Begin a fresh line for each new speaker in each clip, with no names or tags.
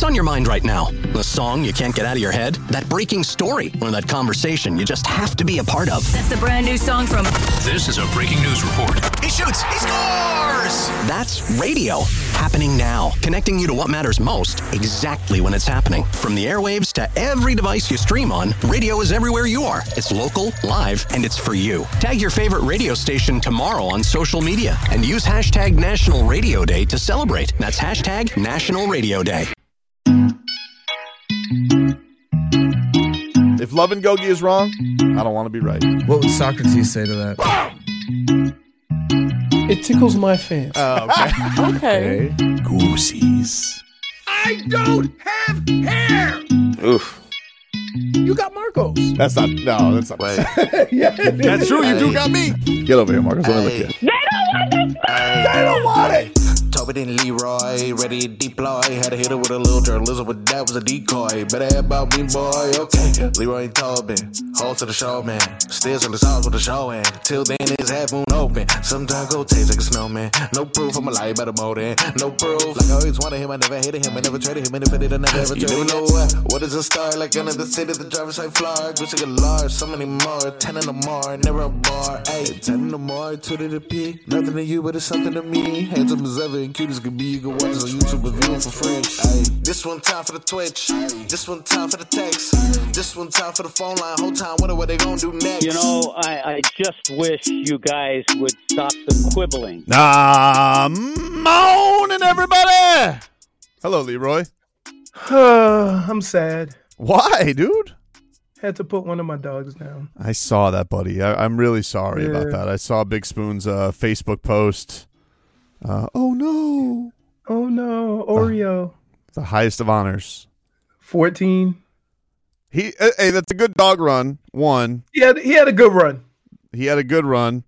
What's on your mind right now? The song you can't get out of your head? That breaking story? Or that conversation you just have to be a part of?
That's the brand new song from...
This is a breaking news report.
He shoots! He scores! That's radio. Happening now. Connecting you to what matters most exactly when it's happening. From the airwaves to every device you stream on, radio is everywhere you are. It's local, live, and it's for you. Tag your favorite radio station tomorrow on social media and use hashtag National Radio Day to celebrate. That's hashtag National Radio Day.
If Love and Gogi is wrong, I don't want to be right.
What would Socrates say to that?
It tickles my fancy.
Oh, okay.
Okay.
Goosies.
I don't have hair.
Oof.
You got Marcos.
That's not right.
Yeah,
That's true. You do got me. Get over here, Marcos. Let me look at you.
They don't want it.
Toby and Leroy, ready to deploy. Had to hit her with a little journalism, but that was a decoy. Better have about me, boy. Okay, Leroy and Tobin, hold to the show, man. Still on the sauce with the show, and till then it's half moon open. Sometimes go taste like a snowman. No proof, I'm a lie about a motor. No proof. Like I always wanted him, I never hated him, I never traded him, and if I did, I never ever traded him. You never know what is a star? Like another city, the driver's side floor. Wish I could large, so many more. 10 in the more, never a bar. Hey, 10 in the more, 2 to the P. Nothing to you, but it's something to me. Handsome as ever and cute as could be. You can watch us on YouTube and view it for free. Ay. This one time for the Twitch. This one time for the text. This one time for the phone line. Whole time wonder what they gonna do next.
You know, I just wish you guys would stop the quibbling.
Morning, everybody. Hello, Leroy.
I'm sad.
Why, dude?
Had to put one of my dogs down.
I saw that, buddy. I'm really sorry about
Yeah.
that. I saw Big Spoon's Facebook post. Oh, no.
Oh no, Oreo.
The highest of honors.
14.
Hey, that's a good dog run. One.
He had a good run.
He had a good run.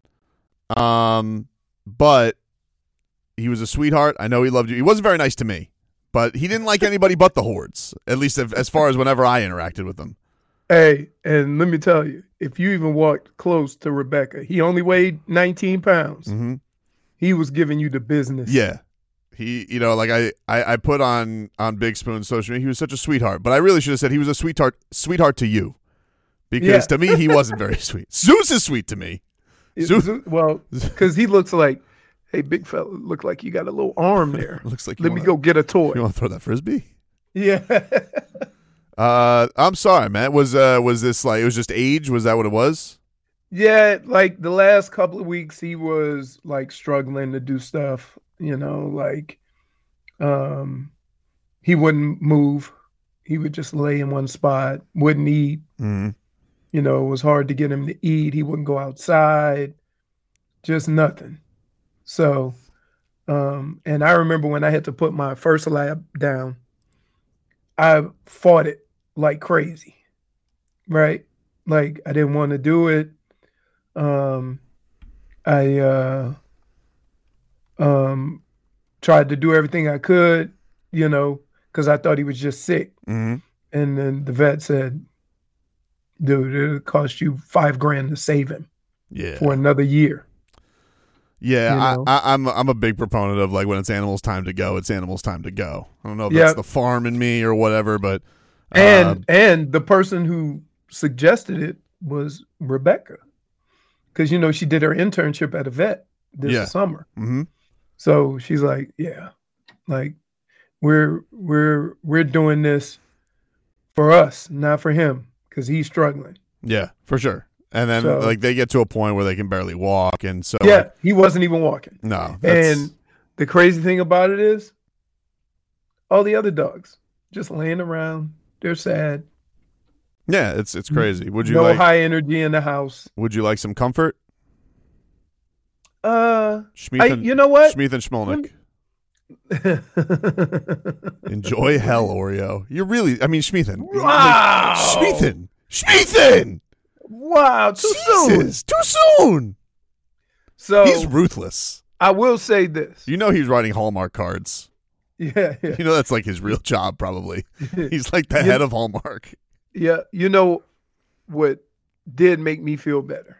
But he was a sweetheart. I know he loved you. He wasn't very nice to me, but he didn't like anybody but the hordes, at least as far as whenever I interacted with them.
Hey, and let me tell you, if you even walked close to Rebecca, he only weighed 19 pounds.
Mm-hmm.
He was giving you the business.
Yeah. He, like I put on Big Spoon's social media, he was such a sweetheart, but I really should have said he was a sweetheart to you, because to me, he wasn't very sweet. Zeus is sweet to me.
Well, because he looks like, hey, big fella, look like you got a little arm there.
Looks like
Let me go get a toy.
You want to throw that Frisbee?
Yeah.
I'm sorry, man. Was this like, it was just age? Was that what it was?
Yeah, like the last couple of weeks, he was like struggling to do stuff, like he wouldn't move. He would just lay in one spot, wouldn't eat.
Mm-hmm.
It was hard to get him to eat. He wouldn't go outside, just nothing. So, and I remember when I had to put my first lab down, I fought it like crazy, right? Like I didn't want to do it. I tried to do everything I could, because I thought he was just sick.
Mm-hmm.
And then the vet said, dude, it'll cost you $5,000 to save him for another year.
Yeah, I'm a big proponent of like when it's animals' time to go, it's animals' time to go. I don't know if that's the farm in me or whatever, but
and the person who suggested it was Rebecca, because she did her internship at a vet this summer.
Mm-hmm.
So she's like, yeah, like we're doing this for us, not for him, because he's struggling.
Yeah, for sure. And then like they get to a point where they can barely walk, and so
he wasn't even walking.
No,
and the crazy thing about it is, all the other dogs just laying around. They're sad.
Yeah, it's crazy. Would you
no high energy in the house?
Would you like some comfort?
You know what?
Schmeeth and Schmolnick. Enjoy hell, Oreo. You're really, Schmeethan.
Wow.
Schmeethan.
Wow, too
soon.
So
he's ruthless.
I will say this.
He's writing Hallmark cards.
Yeah.
That's like his real job, probably. He's like the head of Hallmark.
Yeah. What did make me feel better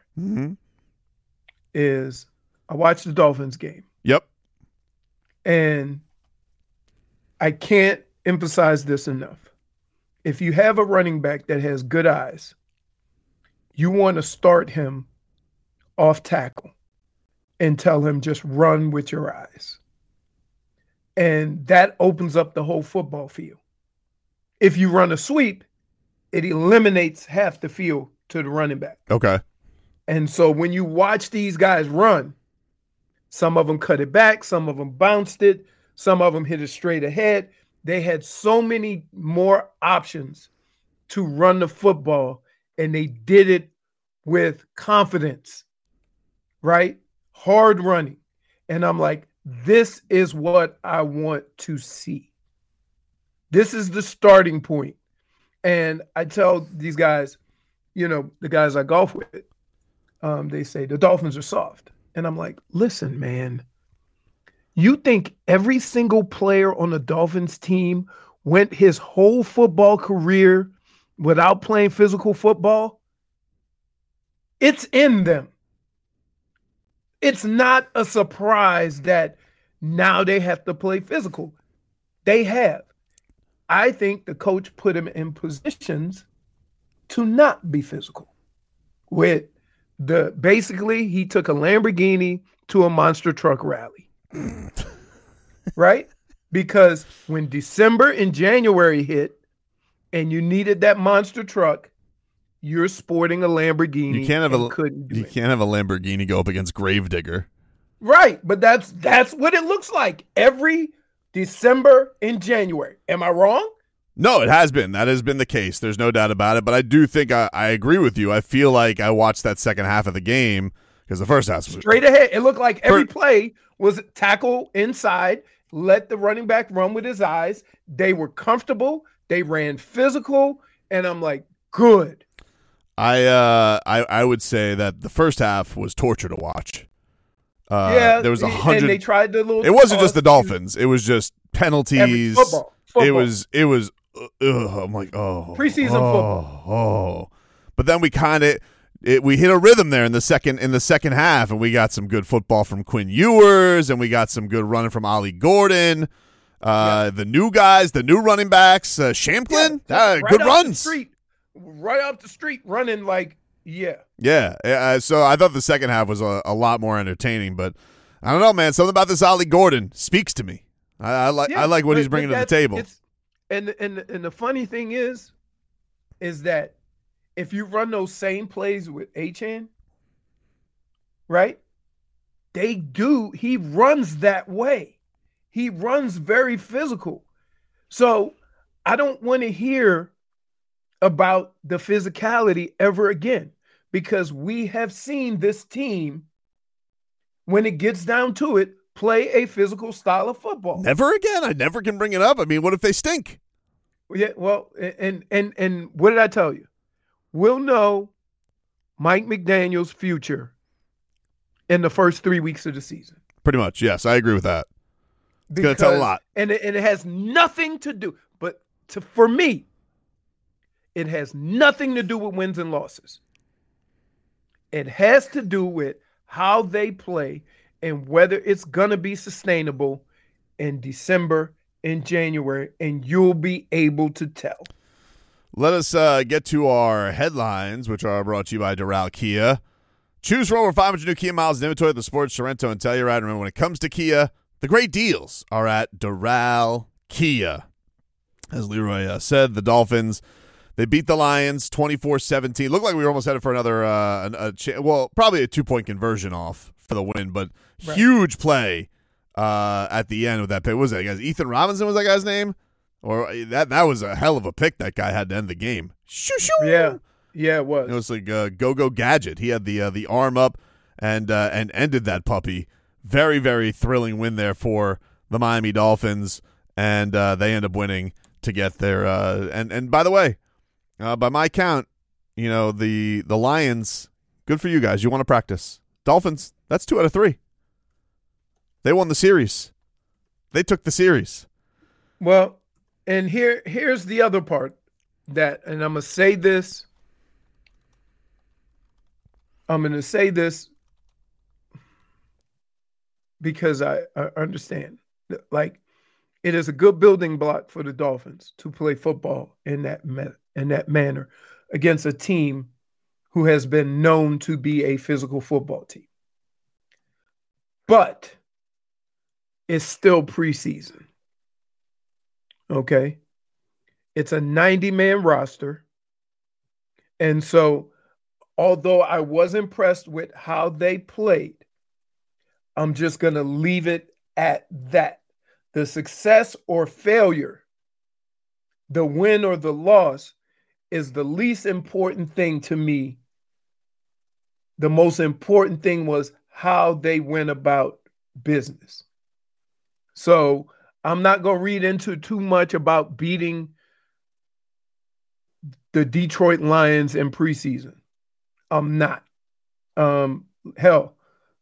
is I watched the Dolphins game.
Yep.
And I can't emphasize this enough. If you have a running back that has good eyes, you want to start him off tackle and tell him just run with your eyes. And that opens up the whole football field. If you run a sweep, it eliminates half the field to the running back.
Okay.
And so when you watch these guys run, some of them cut it back, some of them bounced it, some of them hit it straight ahead. They had so many more options to run the football, and they did it with confidence, right? Hard running. And I'm like, this is what I want to see. This is the starting point. And I tell these guys, the guys I golf with, they say the Dolphins are soft. And I'm like, listen, man, you think every single player on the Dolphins team went his whole football career without playing physical football? It's in them. It's not a surprise that now they have to play physical. They have. I think the coach put him in positions to not be physical. Basically, he took a Lamborghini to a monster truck rally. Right? Because when December and January hit and you needed that monster truck, you're sporting a Lamborghini.
You can't have a Lamborghini go up against Gravedigger.
Right, but that's what it looks like every December and January. Am I wrong?
No, it has been. That has been the case. There's no doubt about it. But I do think I agree with you. I feel like I watched that second half of the game because the first half was
straight ahead. It looked like every play was tackle inside, let the running back run with his eyes. They were comfortable. They ran physical, and I'm like, good.
I would say that the first half was torture to watch. There was 100.
And they tried the little.
It wasn't just the Dolphins. It was just penalties.
Football.
It was. I'm like,
preseason football.
Oh, but then we we hit a rhythm there in the second half, and we got some good football from Quinn Ewers, and we got some good running from Ollie Gordon. The new guys, the new running backs, Shamplin, good runs.
Right up the street, running like,
yeah. So I thought the second half was a lot more entertaining, but I don't know, man. Something about this Ollie Gordon speaks to me. I like what he's bringing to the table.
And the funny thing is that if you run those same plays with Achane, right? He runs that way. He runs very physical. So I don't want to hear about the physicality ever again, because we have seen this team, when it gets down to it, play a physical style of football.
Never again. I never can bring it up. I mean, what if they stink?
Yeah, well, and what did I tell you? We'll know Mike McDaniel's future in the first 3 weeks of the season.
Pretty much, yes. I agree with that. It's going to tell a lot.
And it has nothing to do, for me, it has nothing to do with wins and losses. It has to do with how they play and whether it's going to be sustainable in December and January, and you'll be able to tell.
Let us get to our headlines, which are brought to you by Doral Kia. Choose from over 500 new Kia miles in inventory at the Sports, Sorrento, and Telluride. Remember, when it comes to Kia, the great deals are at Doral Kia. As Leroy said, the Dolphins, they beat the Lions 24-17. Looked like we were almost headed for another, probably a 2-point conversion off for the win, but huge play at the end with that pick. What was that, guys? Ethan Robinson was that guy's name? Or that was a hell of a pick that guy had to end the game. Shoo, shoo.
Yeah, it was.
It was like a go-go gadget. He had the arm up and ended that puppy. Very, very thrilling win there for the Miami Dolphins, and they end up winning to get their and by the way, by my count, the Lions, good for you guys. You want to practice. Dolphins, that's 2 out of 3. They won the series. They took the series.
Well, and here's the other part and I'm going to say this. I'm going to say this because I understand. Like, it is a good building block for the Dolphins to play football in that manner against a team who has been known to be a physical football team. But it's still preseason. Okay? It's a 90-man roster. And so, although I was impressed with how they played, I'm just going to leave it at that. The success or failure, the win or the loss, is the least important thing to me. The most important thing was how they went about business. So I'm not going to read into too much about beating the Detroit Lions in preseason. I'm not. Hell,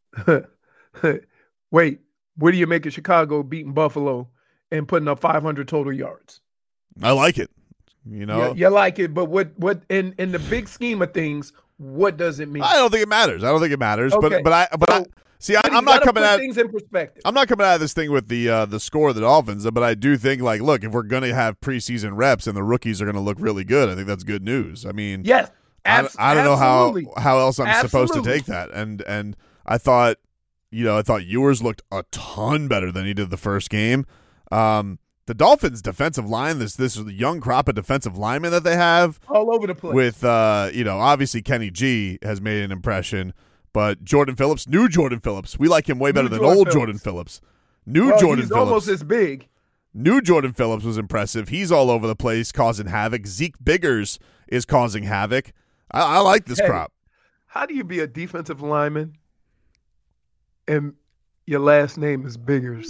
wait, what do you make of Chicago beating Buffalo and putting up 500 total yards?
I like it. You know,
you like it, but what in the big scheme of things, what does it mean?
I don't think it matters.
Okay.
I'm not coming at
things in perspective.
I'm not coming out of this thing with the score of the Dolphins, but I do think, like, look, if we're going to have preseason reps and the rookies are going to look really good, I think that's good news. I mean,
yes,
I don't know how else I'm
Absolutely.
supposed to take that. And I thought Ewers looked a ton better than he did the first game. The Dolphins' defensive line, this young crop of defensive linemen that they have,
all over the place.
With obviously Kenny G has made an impression, but new Jordan Phillips, we like him way better than old Jordan Phillips. Jordan
he's
Phillips,
almost as big.
New Jordan Phillips was impressive. He's all over the place, causing havoc. Zeke Biggers is causing havoc. I like this crop.
How do you be a defensive lineman and your last name is Biggers?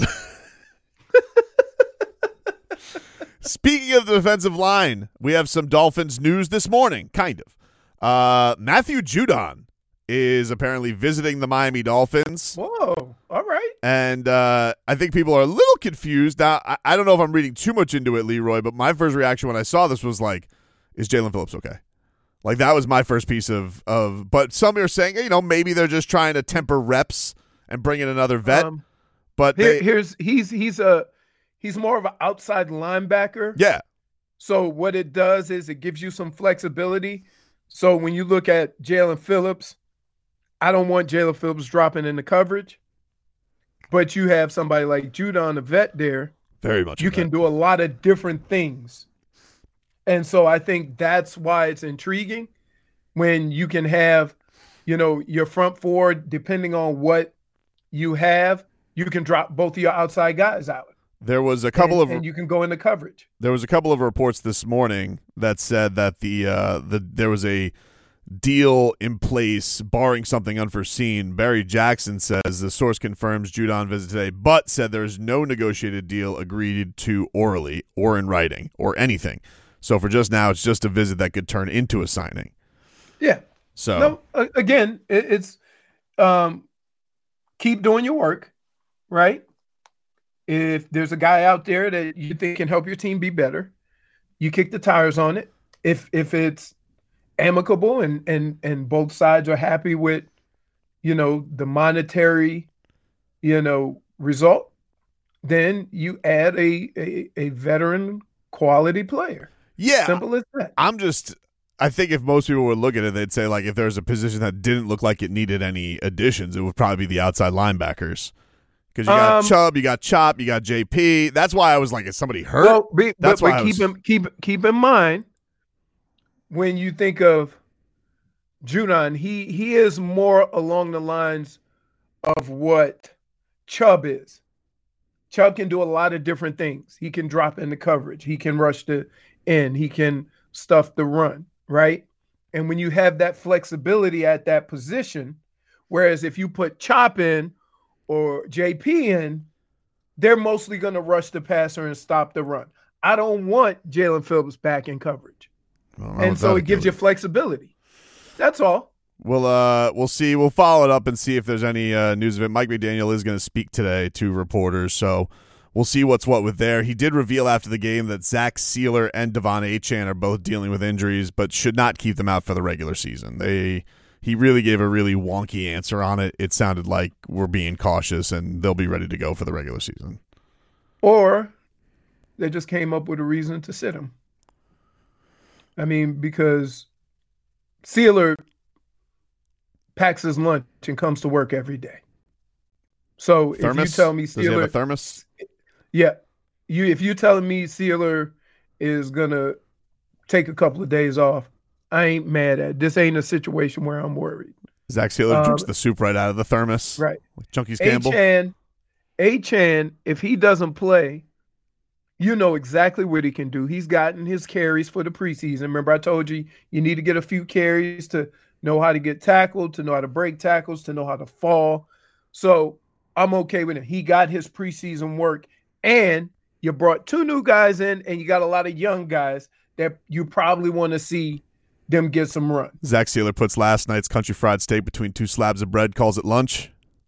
Speaking of the defensive line, we have some Dolphins news this morning, kind of. Matthew Judon is apparently visiting the Miami Dolphins.
Whoa, all right.
And I think people are a little confused. Now, I don't know if I'm reading too much into it, Leroy, but my first reaction when I saw this was like, is Jalen Phillips okay? Like, that was my first piece of but some are saying, maybe they're just trying to temper reps and bring in another vet. But
he's more of an outside linebacker.
Yeah.
So what it does is it gives you some flexibility. So when you look at Jalen Phillips, I don't want Jalen Phillips dropping in the coverage. But you have somebody like Judon, the vet there.
Very much.
You can do a lot of different things. And so I think that's why it's intriguing when you can have, your front four, depending on what you have, you can drop both of your outside guys out.
There was a couple
and you can go into coverage.
There was a couple of reports this morning that said that there was a deal in place, barring something unforeseen. Barry Jackson says the source confirms Judon visit today, but said there is no negotiated deal agreed to orally or in writing or anything. So for just now, it's just a visit that could turn into a signing.
Yeah.
So
again, it's keep doing your work, right? If there's a guy out there that you think can help your team be better, you kick the tires on it. If it's amicable and both sides are happy with, the monetary, result, then you add a veteran quality player.
Yeah.
Simple as that.
I think if most people would look at it, they'd say, like, if there's a position that didn't look like it needed any additions, it would probably be the outside linebackers. Because you got Chubb, you got Chop, you got JP. That's why I was like, is somebody hurt?
Well, but keep in mind, when you think of Judon, he is more along the lines of what Chubb is. Chubb can do a lot of different things. He can drop into coverage. He can rush the end. He can stuff the run, right? And when you have that flexibility at that position, whereas if you put Chop in or JP in, they're mostly going to rush the passer and stop the run. I don't want Jalen Phillips back in coverage. And so it gives you flexibility. That's all.
We'll see. We'll follow it up and see if there's any news of it. Mike McDaniel is going to speak today to reporters, so we'll see what's what with there. He did reveal after the game that Zach Sealer and Devon Achane are both dealing with injuries, but should not keep them out for the regular season. He really gave a really wonky answer on it. It sounded like we're being cautious and they'll be ready to go for the regular season.
Or They just came up with a reason to sit him. I mean, because Sealer packs his lunch and comes to work every day. So
Thermos?
If you tell me
Does he have
Sealer,
a thermos?
yeah, if you're telling me Sealer is gonna take a couple of days off, I ain't mad at it. This ain't a situation where I'm worried.
Zach Sealer drinks the soup right out of the thermos.
Right.
Like Chunky's Campbell.
Achane, if he doesn't play, you know exactly what he can do. He's gotten his carries for the preseason. Remember, I told you need to get a few carries to know how to get tackled, to know how to break tackles, to know how to fall. So I'm okay with it. He got his preseason work, and you brought 2 new guys in, and you got a lot of young guys that you probably want to see them get some run.
Zach Sealer puts last night's country fried steak between 2 slabs of bread, calls it lunch.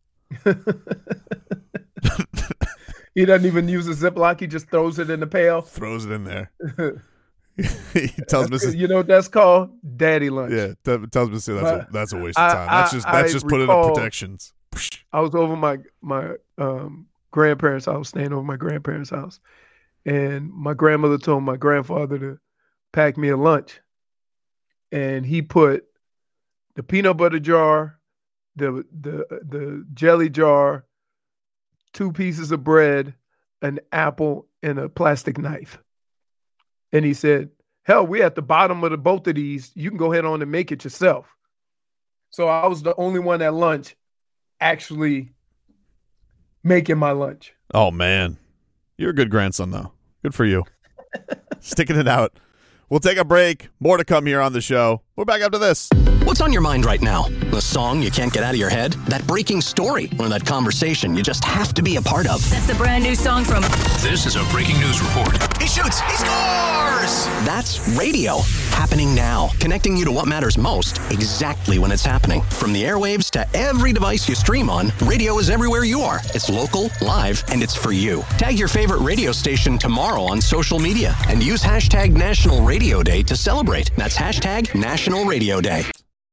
He doesn't even use a Ziploc. He just throws it in the pail.
Throws it in there. He tells Mrs.
You know what that's called? Daddy lunch.
Yeah, tells Mrs. That's a waste of time. That's just put in the protections.
I was over my grandparents' house, staying over my grandparents' house, and my grandmother told my grandfather to pack me a lunch, and he put the peanut butter jar, the jelly jar, 2 pieces of bread, an apple, and a plastic knife. And he said, hell, we're at the bottom of both of these. You can go ahead on and make it yourself. So I was the only one at lunch actually making my lunch.
Oh, man. You're a good grandson, though. Good for you. Sticking it out. We'll take a break. More to come here on the show. We're back after this.
What's on your mind right now? The song you can't get out of your head? That breaking story? Or that conversation you just have to be a part of?
That's the brand new song from...
This is a breaking news report.
He shoots! He scores! That's radio. Happening now. Connecting you to what matters most exactly when it's happening. From the airwaves to every device you stream on, radio is everywhere you are. It's local, live, and it's for you. Tag your favorite radio station tomorrow on social media and use hashtag National Radio Day to celebrate. That's hashtag National Radio Day.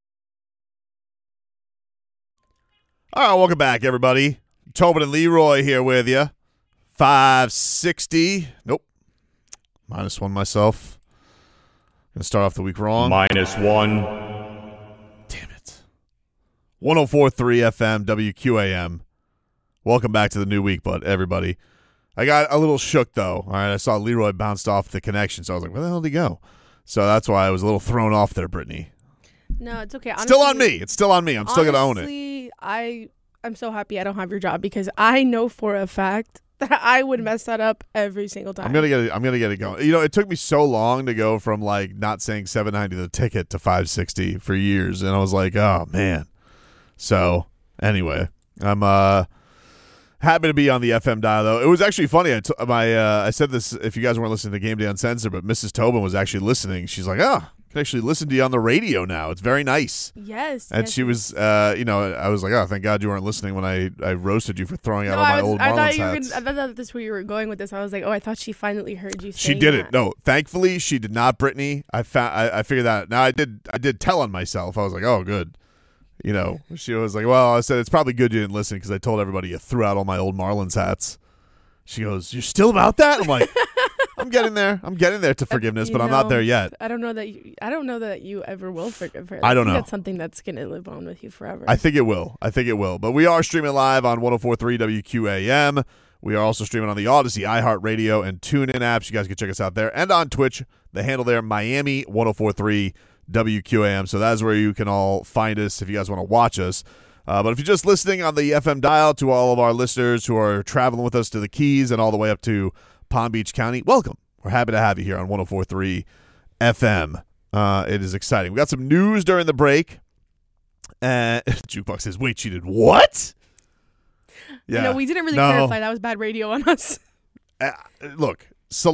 All right, welcome back, everybody. Tobin and Leroy here with you. 560. Nope. -1 myself. Gonna start off the week wrong.
-1.
Damn it. 104.3 FM, WQAM. Welcome back to the new week, but everybody. I got a little shook, though. All right, I saw Leroy bounced off the connection, so I was like, where the hell did he go? So that's why I was a little thrown off there, Brittany.
No, it's okay. Honestly,
still on me. It's still on me. I'm still going to own it.
Honestly, I'm so happy I don't have your job because I know for a fact that I would mess that up every single time.
I'm gonna get it going. You know, it took me so long to go from like not saying $7.90 the ticket to $5.60 for years, and I was like, oh man. So anyway, I'm happy to be on the FM dial though. It was actually funny. I said this if you guys weren't listening to Game Day Uncensored, but Mrs. Tobin was actually listening. She's like, oh, I can actually listen to you on the radio now. It's very nice.
Yes.
And
yes,
she was, I was like, oh, thank God you weren't listening when I roasted you for throwing out all my old Marlins hats.
I thought that's where you were going with this. I was like, oh, I thought she finally heard you say
She did
that.
it. No, thankfully she did not, Brittany. I figured that out. Now I did tell on myself. I was like, oh, good. You know, she was like, well, I said, it's probably good you didn't listen because I told everybody you threw out all my old Marlins hats. She goes, you're still about that? I'm like, I'm getting there. I'm getting there to forgiveness, but I'm not there yet.
I don't know that you ever will forgive her.
I don't know.
That's something that's going to live on with you forever.
I think it will. But we are streaming live on 104.3 WQAM. We are also streaming on the Odyssey, iHeartRadio, and TuneIn apps. You guys can check us out there. And on Twitch, the handle there, Miami 104.3 WQAM. So that's where you can all find us if you guys want to watch us. But if you're just listening on the FM dial, to all of our listeners who are traveling with us to the Keys and all the way up to Palm Beach County, welcome. We're happy to have you here on 104.3 FM. It is exciting. We got some news during the break. Jukebox says, wait, she did what?
Yeah. No, we didn't really clarify. That was bad radio on us.
Look,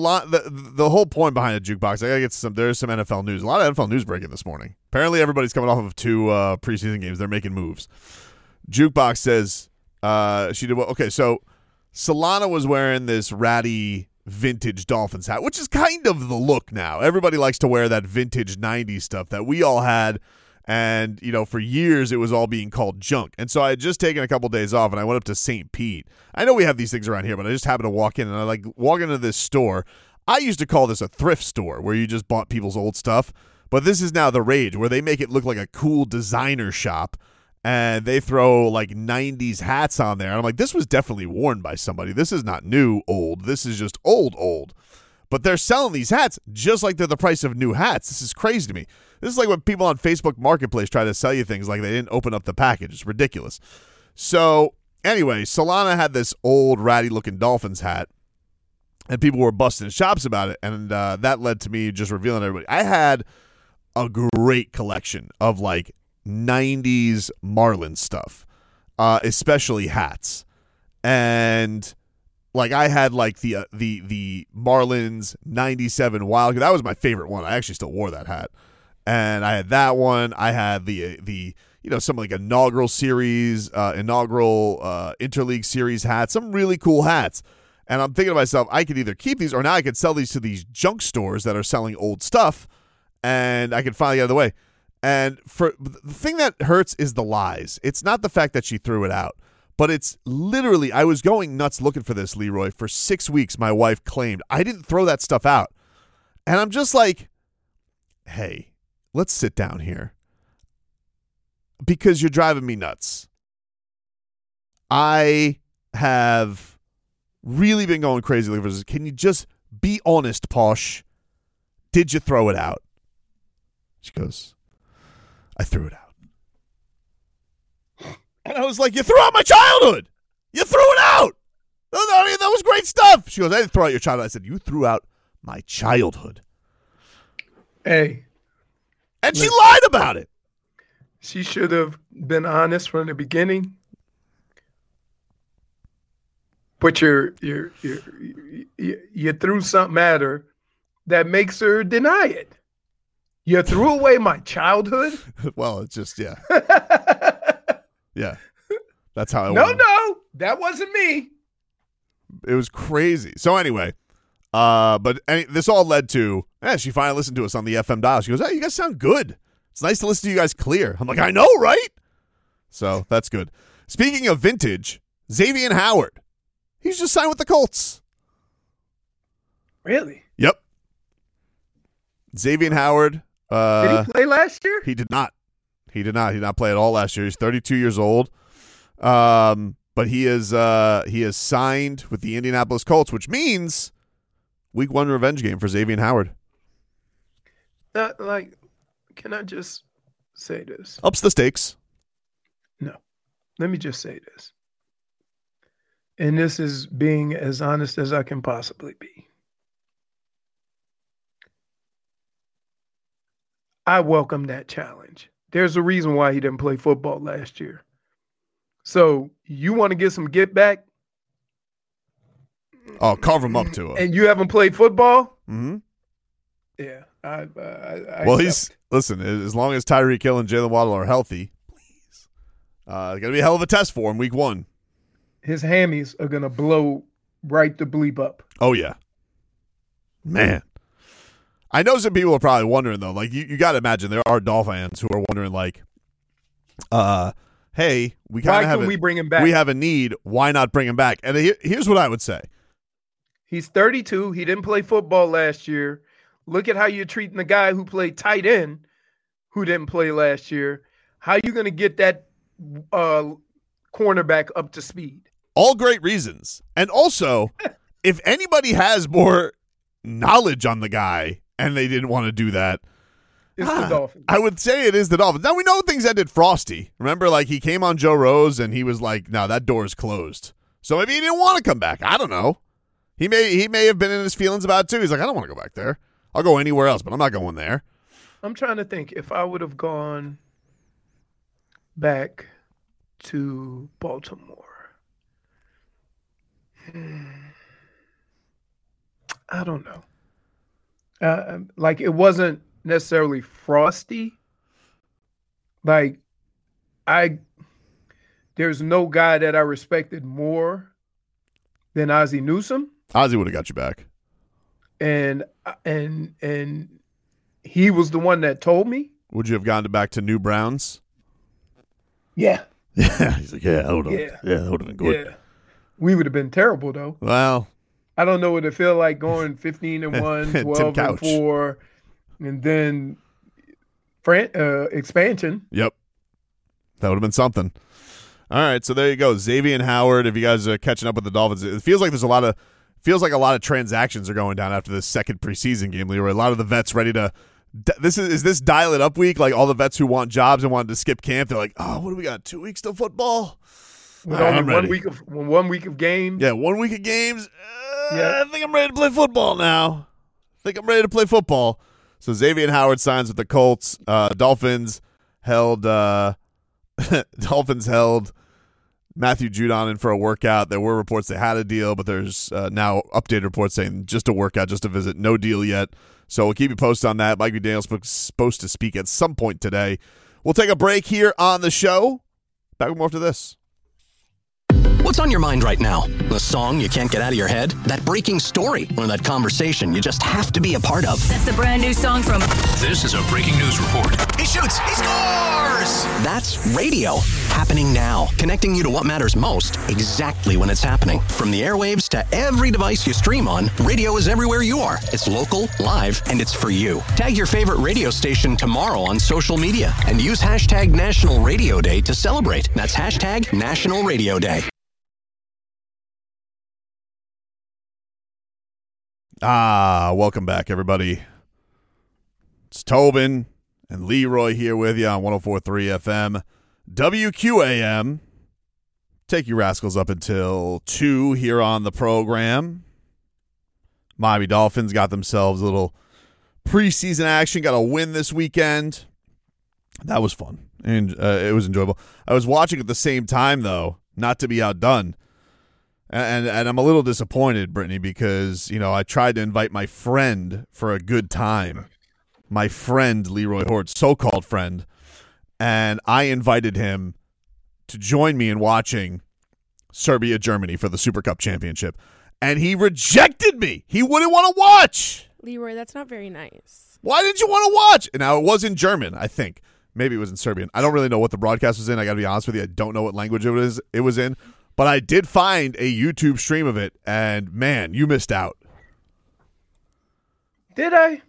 the whole point behind the Jukebox, I gotta get there's some NFL news. A lot of NFL news breaking this morning. Apparently everybody's coming off of 2 preseason games. They're making moves. Jukebox says she did what? Okay, so Solana was wearing this ratty vintage Dolphins hat, which is kind of the look now. Everybody likes to wear that vintage 90s stuff that we all had And, for years it was all being called junk. And so I had just taken a couple days off and I went up to St. Pete. I know we have these things around here, but I just happened to walk in and I walk into this store. I used to call this a thrift store where you just bought people's old stuff. But this is now the rage where they make it look like a cool designer shop and they throw 90s hats on there. And I'm like, this was definitely worn by somebody. This is not new old. This is just old. But they're selling these hats just like they're the price of new hats. This is crazy to me. This is like when people on Facebook Marketplace try to sell you things like they didn't open up the package. It's ridiculous. So anyway, Solana had this old ratty-looking Dolphins hat, and people were busting shops about it, and that led to me just revealing to everybody. I had a great collection of 90s Marlins stuff, especially hats. And I had the Marlins 97 Wild. That was my favorite one. I actually still wore that hat. And I had that one. I had the some inaugural series, interleague series hats, some really cool hats. And I'm thinking to myself, I could either keep these or now I could sell these to these junk stores that are selling old stuff, and I could finally get out of the way. And for the thing that hurts is the lies. It's not the fact that she threw it out, but it's literally, I was going nuts looking for this, Leroy. For 6 weeks, my wife claimed I didn't throw that stuff out. And I'm just like, hey, let's sit down here because you're driving me nuts. I have really been going crazy looking for this. Can you just be honest, Posh? Did you throw it out? She goes, I threw it out. And I was like, you threw out my childhood. You threw it out. I mean, that was great stuff. She goes, I didn't throw out your childhood. I said, you threw out my childhood.
Hey.
And she lied about it.
She should have been honest from the beginning. But you threw something at her that makes her deny it. You threw away my childhood?
Well, it's just, yeah. Yeah. That's how it
No,
went.
no. That wasn't me.
It was crazy. So anyway, this all led to, she finally listened to us on the FM dial. She goes, hey, you guys sound good. It's nice to listen to you guys clear. I'm like, I know, right? So that's good. Speaking of vintage, Xavier Howard. He's just signed with the Colts.
Really?
Yep. Xavier Howard.
Did he play last year?
He did not. He did not play at all last year. He's 32 years old. But he is signed with the Indianapolis Colts, which means week 1 revenge game for Xavier Howard.
Can I just say this?
Ups the stakes.
No. Let me just say this. And this is being as honest as I can possibly be. I welcome that challenge. There's a reason why he didn't play football last year. So you want to get some get back?
Oh, carve him up to it.
And you haven't played football?
Mm-hmm.
Yeah.
Well, listen, as long as Tyreek Hill and Jalen Waddle are healthy, please. It's going to be a hell of a test for him week 1.
His hammies are going to blow right the bleep up.
Oh, yeah. Man. I know some people are probably wondering, though. You got to imagine there are Dolphin fans who are wondering, hey, we kind of have
we bring him back?
We have a need. Why not bring him back? And here's what I would say.
He's 32. He didn't play football last year. Look at how you're treating the guy who played tight end who didn't play last year. How are you going to get that cornerback up to speed?
All great reasons. And also, if anybody has more knowledge on the guy and they didn't want to do that,
it's the Dolphins.
I would say it is the Dolphins. Now, we know things ended frosty. Remember, he came on Joe Rose and he was like, no, that door is closed. So maybe he didn't want to come back. I don't know. He may have been in his feelings about it too. He's like, I don't want to go back there. I'll go anywhere else, but I'm not going there.
I'm trying to think if I would have gone back to Baltimore. I don't know. It wasn't necessarily frosty. There's no guy that I respected more than Ozzie Newsome.
Ozzie would have got you back.
And he was the one that told me
would you have gone back to New Browns?
Yeah.
Yeah. He's like, yeah, that would have been good.
Yeah. We would have been terrible, though.
Well,
I don't know what it feel like going 15-1, 12-4, and then expansion.
Yep. That would have been something. All right, so there you go. Xavier Howard, if you guys are catching up with the Dolphins, it feels like a lot of transactions are going down after this second preseason game, Leroy. A lot of the vets ready to is this dial it up week? Like all the vets who want jobs and wanted to skip camp, they're like, oh, what do we got? 2 weeks till football?
With only 1 week of games.
Yeah, 1 week of games. I think I'm ready to play football now. So Xavier Howard signs with the Colts. Dolphins held Matthew Judon in for a workout. There were reports they had a deal, but there's now updated reports saying just a workout, just a visit, no deal yet. So we'll keep you posted on that. Mike McDaniel's supposed to speak at some point today. We'll take a break here on the show. Back with more after this.
What's on your mind right now? The song you can't get out of your head? That breaking story? Or that conversation you just have to be a part of?
That's the brand new song from...
This is a breaking news report.
He shoots! He scores! That's radio. Happening now. Connecting you to what matters most exactly when it's happening. From the airwaves to every device you stream on, radio is everywhere you are. It's local, live, and it's for you. Tag your favorite radio station tomorrow on social media and use hashtag National Radio Day to celebrate. That's hashtag National Radio Day.
Welcome back, everybody. It's Tobin and Leroy here with you on 104.3 FM, WQAM. Take you rascals up until 2 here on the program. Miami Dolphins got themselves a little preseason action, got a win this weekend. That was fun, and it was enjoyable. I was watching at the same time, though, not to be outdone. And I'm a little disappointed, Brittany, because, I tried to invite my friend for a good time. My friend, Leroy Hort, so-called friend. And I invited him to join me in watching Serbia-Germany for the Super Cup Championship. And he rejected me. He wouldn't want to watch.
Leroy, that's not very nice.
Why didn't you want to watch? And now it was in German, I think. Maybe it was in Serbian. I don't really know what the broadcast was in. I got to be honest with you. I don't know what language it was in. But I did find a YouTube stream of it, and, man, you missed out.
Did I?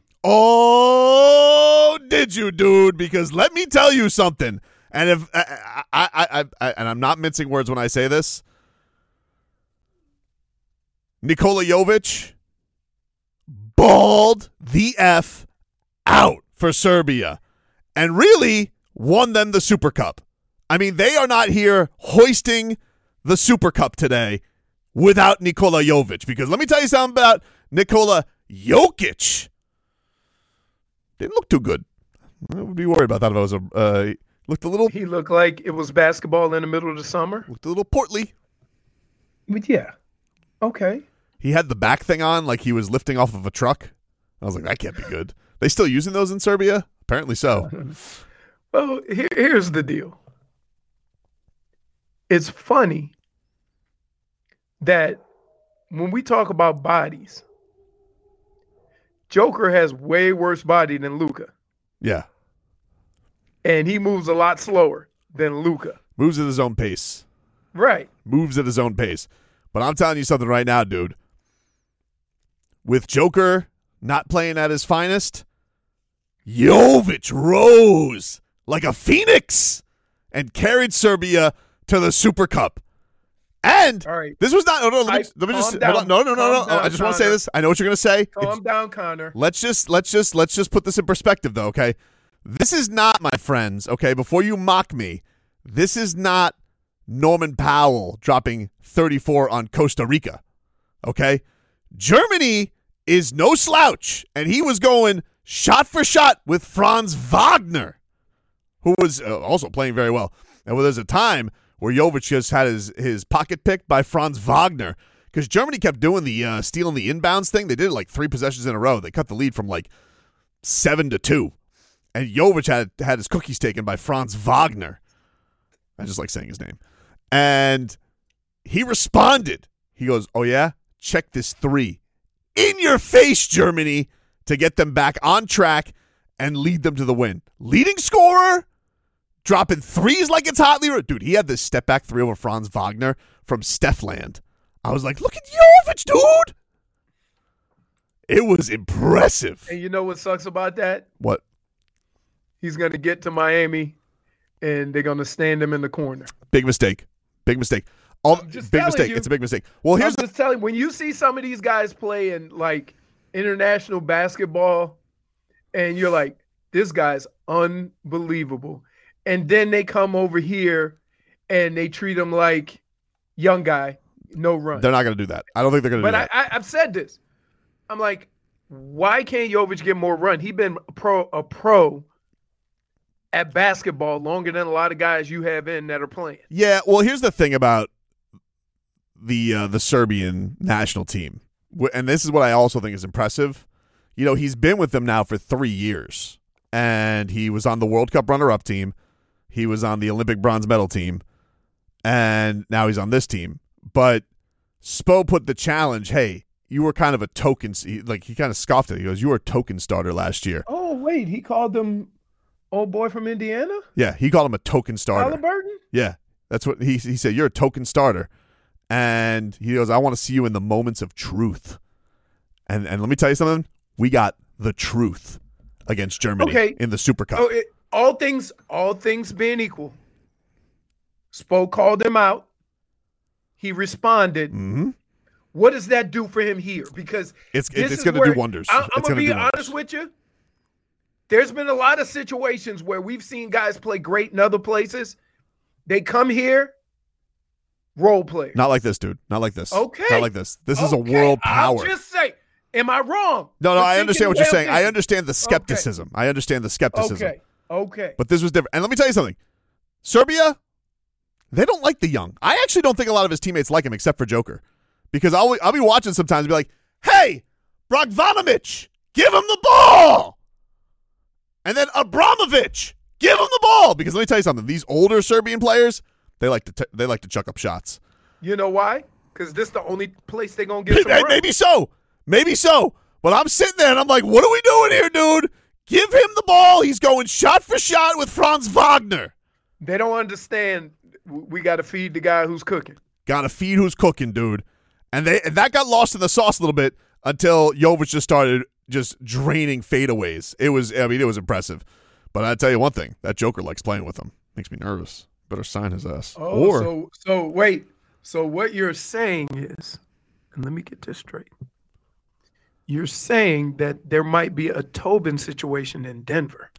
Oh, did you, dude? Because let me tell you something. And if and I'm not mincing words when I say this, Nikola Jovic balled the F out for Serbia and really won them the Super Cup. I mean, they are not here hoisting the Super Cup today without Nikola Jovic, because let me tell you something about Nikola Jokic. Didn't look too good. I would be worried about that if I was looked a little.
He looked like it was basketball in the middle of the summer.
Looked a little portly.
But yeah, okay.
He had the back thing on like he was lifting off of a truck. I was like, that can't be good. They still using those in Serbia? Apparently so.
Well, here's the deal. It's funny that when we talk about bodies, Joker has way worse body than Luka.
Yeah.
And he moves a lot slower than Luka.
Moves at his own pace.
Right.
Moves at his own pace. But I'm telling you something right now, dude. With Joker not playing at his finest, Jovic rose like a phoenix and carried Serbia to the Super Cup. And this was not. Let me just hold on. No. I just want to say this. I know what you're going to say.
Calm down, Connor.
Let's just put this in perspective, though. Okay, this is not, my friends. Okay, before you mock me, this is not Norman Powell dropping 34 on Costa Rica. Okay, Germany is no slouch, and he was going shot for shot with Franz Wagner, who was also playing very well. And there's a time where Jovic just had his pocket picked by Franz Wagner because Germany kept doing the stealing the inbounds thing. They did it like 3 possessions in a row. They cut the lead from like 7-2. And Jovic had his cookies taken by Franz Wagner. I just like saying his name. And he responded. He goes, oh, yeah? Check this 3. In your face, Germany, to get them back on track and lead them to the win. Leading scorer, dropping threes like it's hot. Dude, he had this step back three over Franz Wagner from Stephland. I was like, look at Jovic, dude. It was impressive.
And you know what sucks about that?
What?
He's going to get to Miami, and they're going to stand him in the corner.
Big mistake. Big mistake. Big mistake. It's a big mistake. Well, here's
I'm just telling you, when you see some of these guys play in like international basketball, and you're like, this guy's unbelievable. And then they come over here and they treat him like young guy, no run.
They're not going to do that. I don't think they're going to do that.
But I've said this. I'm like, why can't Jovic get more run? He's been a pro at basketball longer than a lot of guys you have in that are playing.
Yeah, well, here's the thing about the Serbian national team, and this is what I also think is impressive. You know, he's been with them now for 3 years, and he was on the World Cup runner-up team. He was on the Olympic bronze medal team, and now he's on this team. But Spo put the challenge, hey, you were kind of a token, he kind of scoffed at it. He goes, you were a token starter last year.
Oh, wait, he called them old boy from Indiana?
Yeah, he called him a token starter.
Halliburton?
Yeah, that's what he said. You're a token starter. And he goes, I want to see you in the moments of truth. And let me tell you something. We got the truth against Germany in the Super Cup.
Oh, all things being equal, Spo called him out. He responded.
Mm-hmm.
What does that do for him here? Because
it's going to do wonders.
I'm going to be honest with you. There's been a lot of situations where we've seen guys play great in other places. They come here, role players.
Not like this, dude. Not like this.
Okay.
Not like this. This is a world power.
I'll just say, am I wrong?
No, I understand what you're saying. I understand the skepticism. Okay. I understand the skepticism.
Okay.
But this was different. And let me tell you something. Serbia, they don't like the young. I actually don't think a lot of his teammates like him except for Joker. Because I'll be watching sometimes and be like, hey, Bogdanovic, give him the ball. And then Abramovich, give him the ball. Because let me tell you something. These older Serbian players, they like to chuck up shots.
You know why? Because this is the only place they're going to get some run.
Maybe so. But I'm sitting there and I'm like, what are we doing here, dude? Give him the ball. He's going shot for shot with Franz Wagner.
They don't understand we got to feed the guy who's cooking.
Got to feed who's cooking, dude. And that got lost in the sauce a little bit until Jovic just started just draining fadeaways. It was impressive. But I'll tell you one thing. That Joker likes playing with him. Makes me nervous. Better sign his ass.
So wait. So what you're saying is, and let me get this straight. You're saying that there might be a Tobin situation in Denver.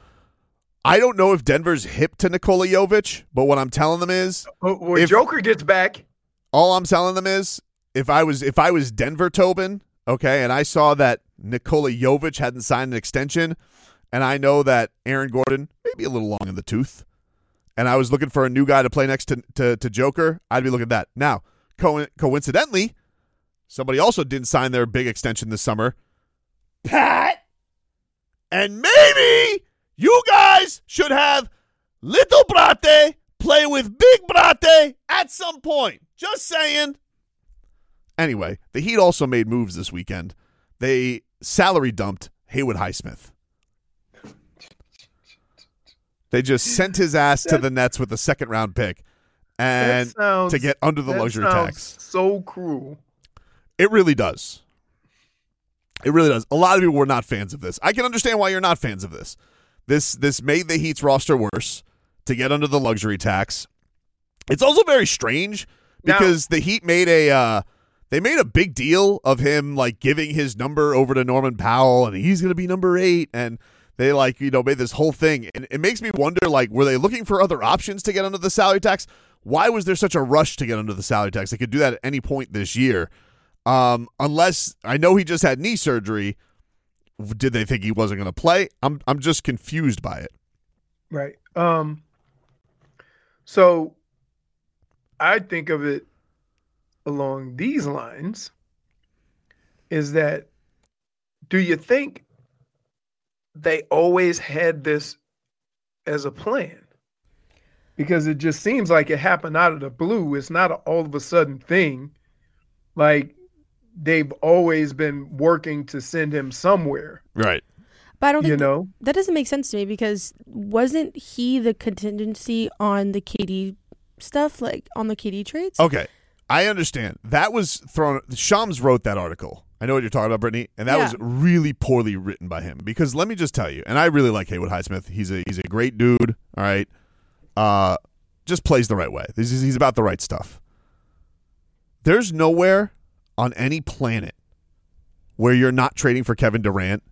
I don't know if Denver's hip to Nikola Jovic, but what I'm telling them is,
if Joker gets back,
all I'm telling them is, if I was Denver Tobin, okay, and I saw that Nikola Jovic hadn't signed an extension, and I know that Aaron Gordon may be a little long in the tooth, and I was looking for a new guy to play next to Joker, I'd be looking at that. Now, coincidentally, somebody also didn't sign their big extension this summer. Pat! And maybe you guys should have Little Brate play with Big Brate at some point. Just saying. Anyway, the Heat also made moves this weekend. They salary dumped Haywood Highsmith. They just sent his ass to the Nets with a second-round pick and to get under the luxury tax.
So cruel.
It really does. It really does. A lot of people were not fans of this. I can understand why you're not fans of this. This made the Heat's roster worse to get under the luxury tax. It's also very strange because the Heat made a big deal of him like giving his number over to Norman Powell and he's going to be number 8 and they made this whole thing. And it makes me wonder, were they looking for other options to get under the salary tax? Why was there such a rush to get under the salary tax? They could do that at any point this year. Unless I know he just had knee surgery. Did they think he wasn't going to play? I'm just confused by it.
Right. So I think of it along these lines is that, do you think they always had this as a plan? Because it just seems like it happened out of the blue. It's not an all of a sudden thing. Like they've always been working to send him somewhere.
Right.
But I don't think
know,
that doesn't make sense to me because wasn't he the contingency on the KD stuff, like on the KD trades?
Okay, I understand. That was thrown. Shams wrote that article. I know what you're talking about, Brittany, and that was really poorly written by him. Because let me just tell you, and I really like Haywood Highsmith. He's a great dude. All right, just plays the right way. He's about the right stuff. There's nowhere on any planet where you're not trading for Kevin Durant,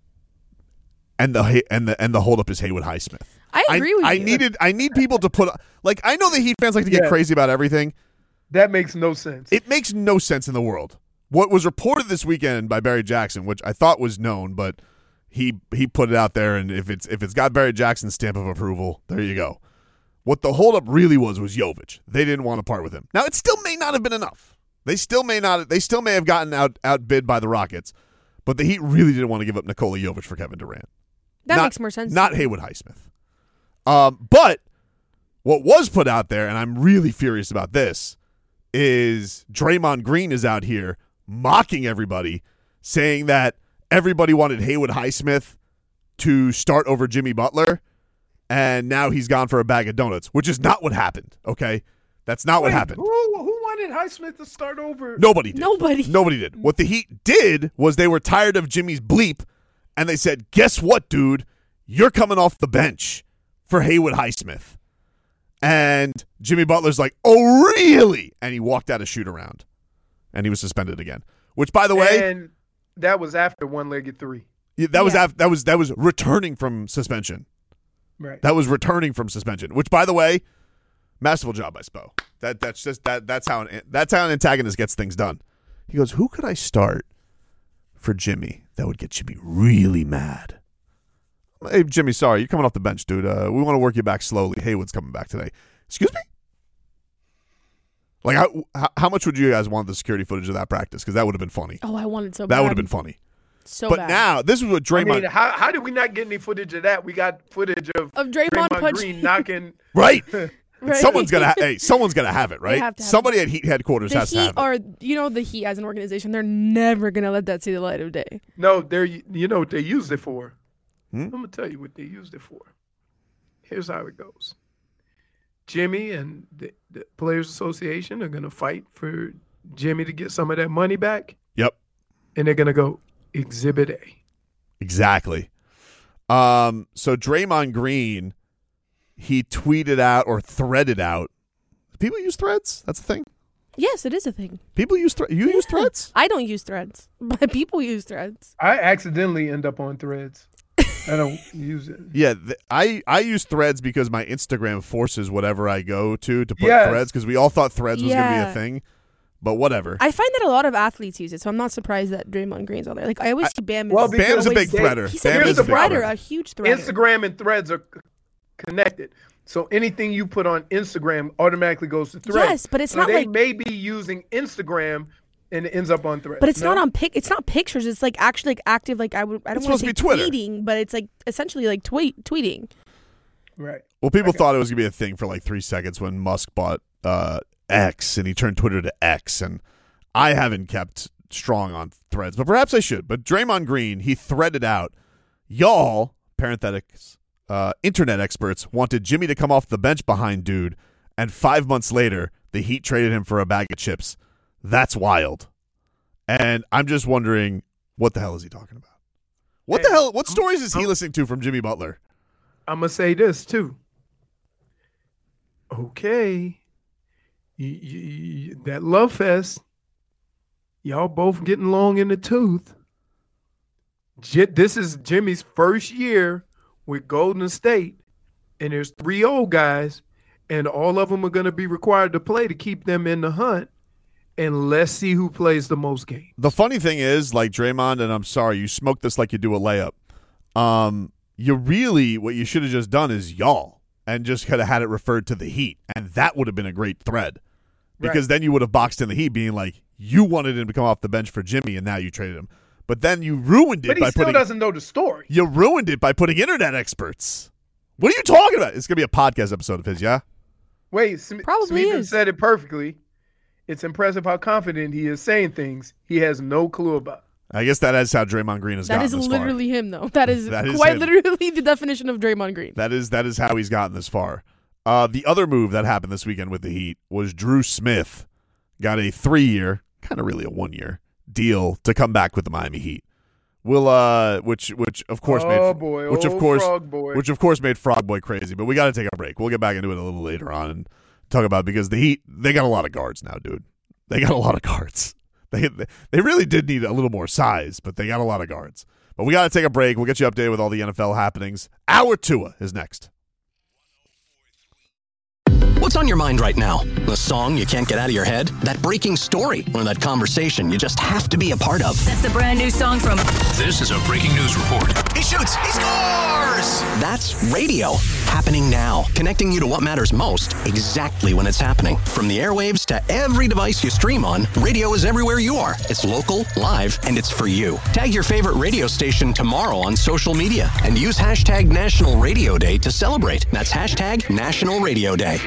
and the holdup is Haywood Highsmith.
I agree with you.
I need people to put like I know the Heat fans like to get crazy about everything.
That makes no sense.
It makes no sense in the world. What was reported this weekend by Barry Jackson, which I thought was known, but he put it out there, and if it's got Barry Jackson's stamp of approval, there you go. What the holdup really was Jovic. They didn't want to part with him. Now it still may not have been enough. They still may have gotten outbid by the Rockets, but the Heat really didn't want to give up Nikola Jovic for Kevin Durant.
That makes more sense.
Not Haywood Highsmith. But what was put out there, and I'm really furious about this, is Draymond Green is out here mocking everybody, saying that everybody wanted Haywood Highsmith to start over Jimmy Butler, and now he's gone for a bag of donuts, which is not what happened, okay? That's not what happened.
Who wanted Highsmith to start over?
Nobody did.
Nobody
did. What the Heat did was they were tired of Jimmy's bleep, and they said, guess what, dude? You're coming off the bench for Haywood Highsmith. And Jimmy Butler's like, oh, really? And he walked out of shoot-around. And he was suspended again. Which, by the way...
And that was after one-legged three.
That was returning from suspension.
Right.
That was returning from suspension. Which, by the way, masterful job by Spo. That's how an antagonist gets things done. He goes, who could I start for Jimmy that would get Jimmy really mad? Hey, Jimmy, sorry, you're coming off the bench, dude. We want to work you back slowly. Haywood's coming back today. Excuse me? Like, how much would you guys want the security footage of that practice? Because that would have been funny.
Oh, I wanted so bad.
That would have been funny.
So
but
bad.
now, this is what Draymond...
I mean, how did we not get any footage of that? We got footage of
Draymond
Green knocking...
Right.
Right.
Someone's gonna have it, right?
Have to have
Somebody at Heat headquarters has to have it.
The Heat as an organization, they're never gonna let that see the light of day.
No, you know what they used it for. I'm gonna tell you what they used it for. Here's how it goes. Jimmy and the Players Association are gonna fight for Jimmy to get some of that money back.
Yep.
And they're gonna go Exhibit A.
Exactly. So Draymond Green, he tweeted out or threaded out. People use threads? That's a thing?
Yes, it is a thing.
People use You use threads?
I don't use threads, but people use threads.
I accidentally end up on threads. I don't use it.
Yeah, I use threads because my Instagram forces whatever I go to put threads because we all thought threads was going to be a thing. But whatever.
I find that a lot of athletes use it, so I'm not surprised that Draymond Green's on there. Like I always see Bam.
Bam's a big threader.
He's a big threader, a huge threader.
Instagram and threads are connected. So anything you put on Instagram automatically goes to threads.
Yes, but it's
so
not
they
like
may be using Instagram and it ends up on threads.
But it's not on it's not pictures. It's like actually like active. Like I don't want to say tweeting, but it's like essentially like tweeting.
Right.
Well, people thought it was gonna be a thing for like 3 seconds when Musk bought X and he turned Twitter to X, and I haven't kept strong on threads, but perhaps I should. But Draymond Green, he threaded out, y'all, parenthetics, internet experts wanted Jimmy to come off the bench behind dude, and 5 months later, the Heat traded him for a bag of chips. That's wild. And I'm just wondering, what the hell is he talking about? What stories is he listening to from Jimmy Butler?
I'm going to say this, too. Okay. That love fest, y'all both getting long in the tooth. This is Jimmy's first year with Golden State, and there's 3 old guys, and all of them are going to be required to play to keep them in the hunt, and let's see who plays the most games.
The funny thing is, like Draymond, and I'm sorry, you smoked this like you do a layup. What you should have just done is y'all, and just could have had it referred to the Heat, and that would have been a great thread. Because then you would have boxed in the Heat being like, you wanted him to come off the bench for Jimmy, and now you traded him. But then you ruined it
by putting... But he still doesn't know the story.
You ruined it by putting internet experts. What are you talking about? It's going to be a podcast episode of his, yeah?
Wait,
probably
Smeaton
is.
said it perfectly. It's impressive how confident he is saying things he has no clue about.
I guess that is how Draymond Green has gotten this far.
That is literally him, though. That is quite literally the definition of Draymond Green.
That is how he's gotten this far. The other move that happened this weekend with the Heat was Drew Smith got a 3-year, kind of really a 1-year deal to come back with the Miami Heat. Which of course made Frog Boy crazy. But we got to take a break. We'll get back into it a little later on and talk about it because the Heat, they got a lot of guards now, dude. They got a lot of guards. They really did need a little more size, but they got a lot of guards. But we got to take a break. We'll get you updated with all the NFL happenings. Our Tua is next.
What's on your mind right now? The song you can't get out of your head? That breaking story? Or that conversation you just have to be a part of?
That's the brand new song from...
This is a breaking news report.
He shoots! He scores! That's radio. Happening now. Connecting you to what matters most exactly when it's happening. From the airwaves to every device you stream on, radio is everywhere you are. It's local, live, and it's for you. Tag your favorite radio station tomorrow on social media and use hashtag National Radio Day to celebrate. That's hashtag National Radio Day.